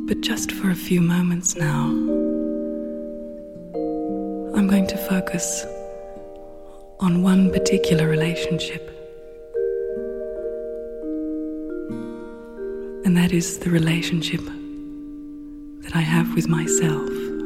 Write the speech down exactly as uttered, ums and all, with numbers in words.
But just for a few moments now, I'm going to focus on one particular relationship. And that is the relationship that I have with myself.